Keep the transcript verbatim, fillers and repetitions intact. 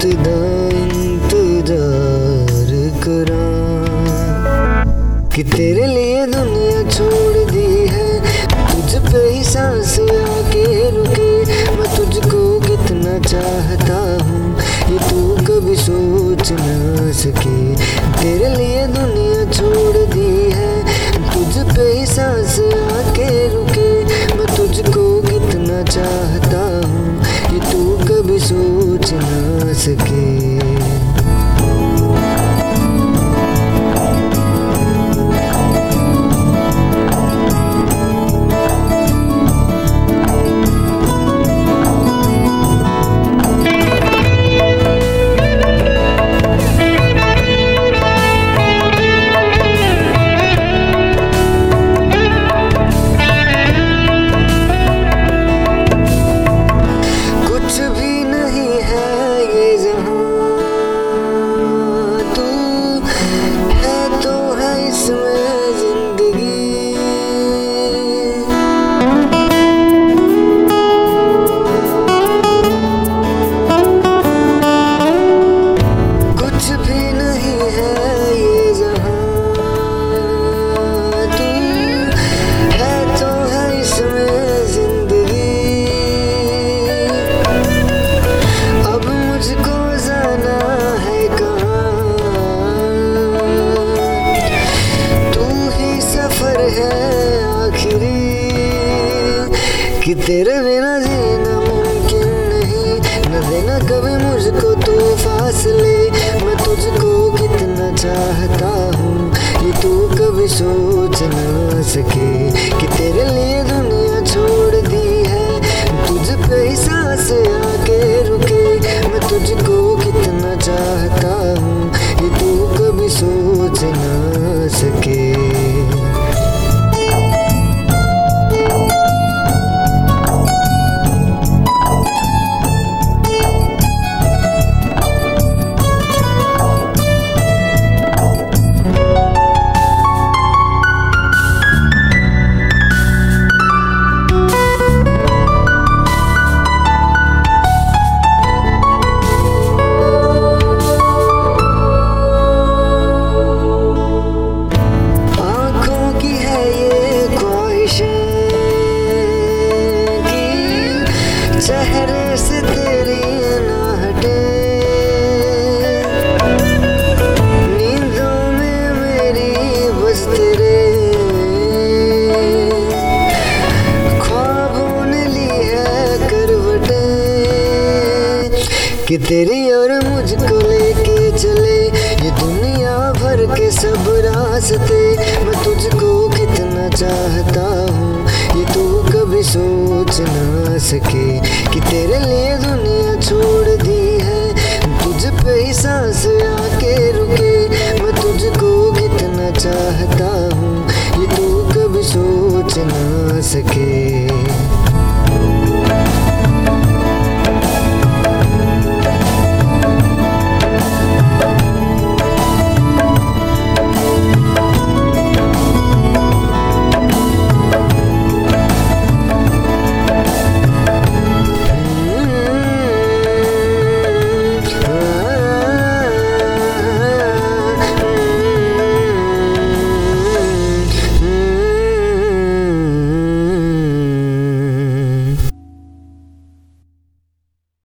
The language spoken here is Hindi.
दा इंतजार करां कि तेरे लिए दुनिया छोड़ दी है, तुझ पे ही सांस आके रुके। मैं तुझको कितना चाहता हूँ ये तू कभी सोच ना सके। तेरे लिए दुनिया छोड़ दी है, तुझ पे ही सांस आके रुके। मैं तुझको कितना चाहता हूँ ये तू कभी सोच ना सके। कि तेरे बिना जीना मुमकिन नहीं, न देना कभी मुझको तू फासले। मैं तुझको कितना चाहता हूँ ये तू कभी सोच ना सके। कि तेरे लिए दुनिया छोड़ दी है, तुझ पे ही सांस आके रुके। मैं तुझको कितना चाहता हूँ ये तू कभी सोच ना सके। चेहरे से तेरी ना हटे, नींदों में मेरी बस तेरे ख्वाबों ने ली है करवटें। कि तेरी और मुझको लेके चले ये दुनिया भर के सब रास्ते। मैं तुझको कितना चाहता हूँ ये तू कभी सोच ना सके। कि तेरे लिए दुनिया छोड़ दी है, तुझ पे ही सांस आके रुके। मैं तुझको कितना चाहता हूँ ये तू कभी सोच ना सके।